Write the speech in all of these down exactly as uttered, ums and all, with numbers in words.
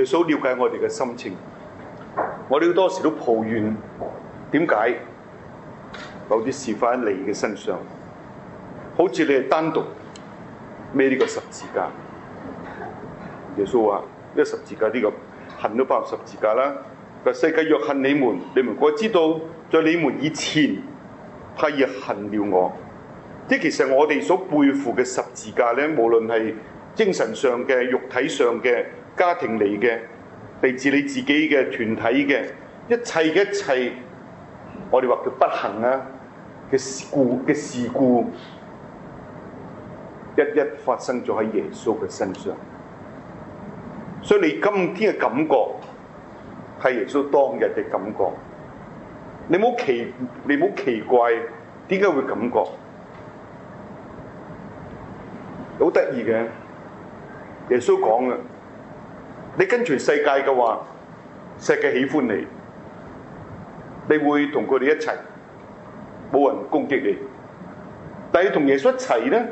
耶穌了解我哋嘅心情，我哋好多時都抱怨點解某啲事發喺你嘅身上，好似你係單獨孭呢個十字架。耶穌話：呢個十字架呢個恨都包括十字架啦。佢話世界若恨你們，你們該知道在你們以前，他已恨了我。即係其實我哋所背負嘅十字架咧，無論係精神上嘅、肉體上嘅、家庭嚟嘅、嚟自你自己嘅團體嘅，一切嘅一切，我哋話叫不幸啊嘅事故嘅事故，一一發生咗喺耶穌嘅身上。所以你今天嘅感覺係耶穌當日嘅感覺，你冇奇你冇奇怪點解會感覺？好得意嘅，耶穌講嘅，你跟隨世界嘅話，世界喜歡你，你會同佢哋一齊，冇人攻擊你。但係同耶穌一齊咧，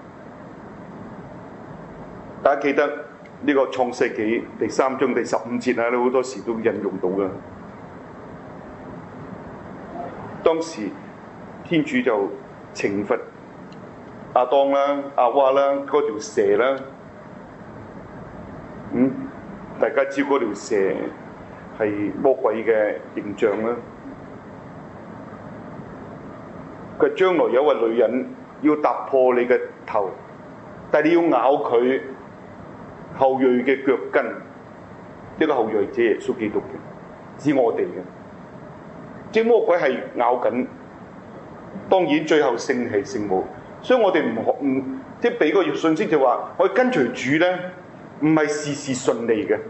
大家記得呢個創世紀第三章第十五節啊，你好多時都引用到嘅。當時天主就懲罰亞當啦、亞娃啦、嗰條蛇啦，嗯，大家知嗰條蛇係魔鬼嘅形象啦。佢將來有一位女人要踏破你嘅頭，但係你要咬佢後裔嘅腳跟，呢、這個後裔即係耶穌基督嘅，指我哋嘅。即係魔鬼係咬緊，當然最後勝係聖母。所以我哋唔學唔即係俾個信息就話，我哋跟隨主咧，唔係事事順利嘅。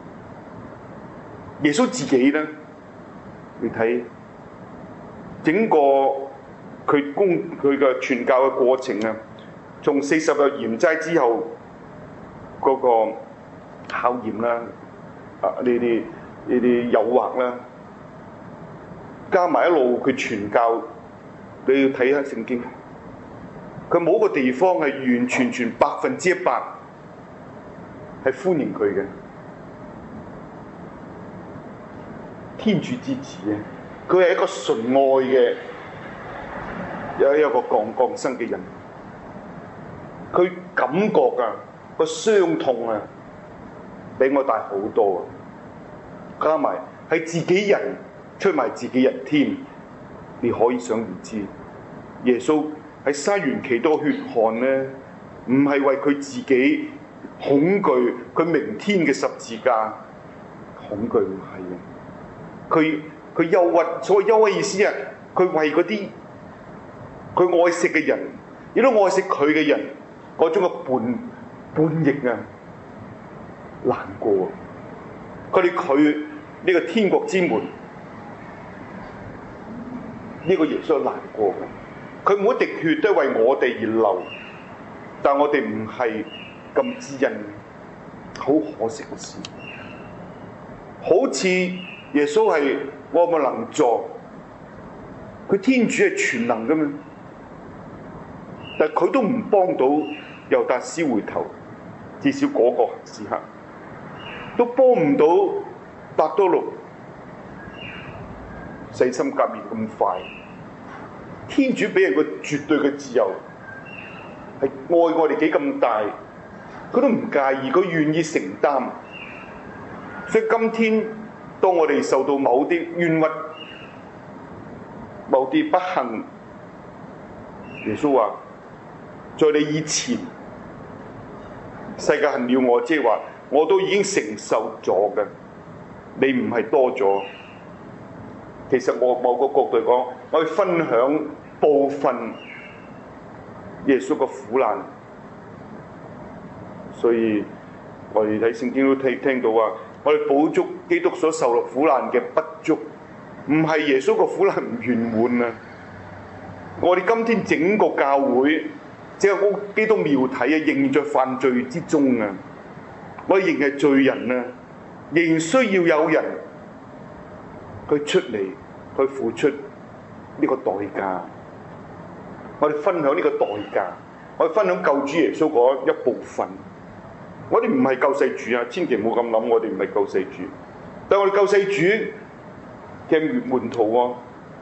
耶穌自己咧，你睇整個佢公佢嘅傳教嘅過程啊，從四十日嚴齋之後嗰個考驗啦，啊呢啲呢啲誘惑啦，加埋一路佢傳教，你要睇下聖經。佢冇個地方係完完全全百分之一百係歡迎佢嘅。天主之子咧，佢係一個純愛嘅，有一個降降生嘅人。佢感覺啊，個傷痛啊，比我大好多啊！加埋係自己人出賣自己人添，你可以想而知，耶穌喺嘥完幾多血汗咧，唔係為佢自己恐懼佢明天嘅十字架恐懼，唔係嘅。佢佢憂鬱，所謂憂鬱意思啊，佢為嗰啲佢愛惜嘅人，亦都愛惜佢嘅人嗰種嘅叛叛逆啊，難過啊！佢哋佢呢個天國之門，呢、這個耶穌難過嘅。佢每一滴血都係為我哋而流，但我哋唔係咁知恩，好可惜嘅事。好似耶穌係我冇能助，佢天主係全能㗎嘛，但佢都唔幫到猶達斯回頭，至少嗰個時刻都幫唔到伯多祿洗心革面咁快。天主俾人個絕對嘅自由，係愛我哋幾咁大，佢都唔介意，佢願意承擔。所以今天當我哋受到某啲冤屈、某啲不幸，耶穌話：在你以前，世界恨了我，即係話我都已經承受咗嘅，你唔係多咗。其實我某個角度嚟講，我去分享部分耶穌嘅苦難，所以我哋睇聖經都聽聽到話，我哋補足基督所受落苦難嘅不足，唔係耶穌嘅苦難唔圓滿啊！我哋今天整個教會，即係嗰基督廟體啊，仍然在犯罪之中啊！我哋仍然係罪人啊，仍然需要有人佢出嚟去付出呢個代價。我哋分享呢個代價，我哋分享救主耶穌嗰一部分。 我哋唔係救世主啊！千祈唔好咁諗，我哋唔係救世主。但係我哋救世主嘅門徒喎，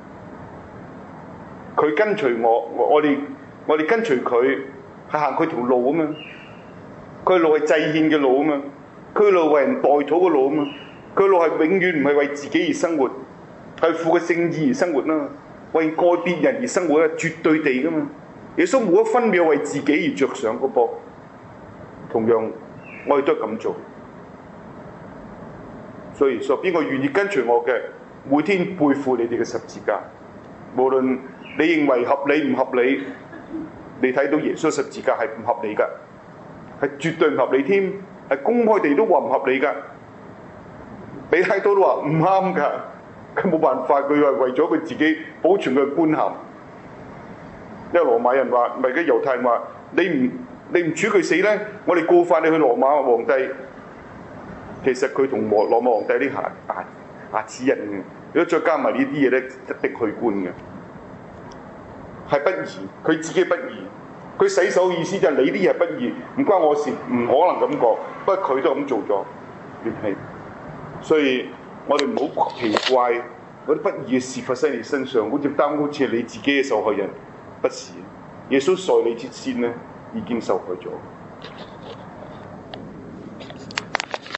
佢跟隨我，我哋我哋跟隨佢係行佢條路啊嘛。佢路係祭獻嘅路啊嘛，佢路為人代禱嘅路啊嘛。佢路係永遠唔係為自己而生活，係負個聖意而生活啦，為個別人而生活咧，絕對地噶嘛。耶穌冇一分秒為自己而着想個噃。同樣，我哋都係咁做。所以，所以邊個願意跟隨我嘅，每天背負你哋嘅十字架，無論你認為合理唔合理，你睇到耶穌十字架係唔合理㗎，係絕對唔合理添，係公開地都話唔合理㗎。彼拉多都話唔啱㗎，佢冇辦法，佢係為咗佢自己保存佢嘅官銜。因為羅馬人話，唔係嘅猶太人話，你唔你唔處佢死咧，我哋告發你去羅馬皇帝。其實佢同羅羅馬皇帝啲牙牙牙齒印嘅，如果再加埋呢啲嘢咧，一定去官嘅，係不義。佢自己不義，佢洗手意思就係你啲嘢不義，唔關我事，唔可能咁講。不過佢都咁做咗，原係。所以我哋唔好奇怪嗰啲不義嘅事發生喺你身上，好似擔好似係你自己嘅受害人，不是。耶穌在你之先咧，已經受害咗。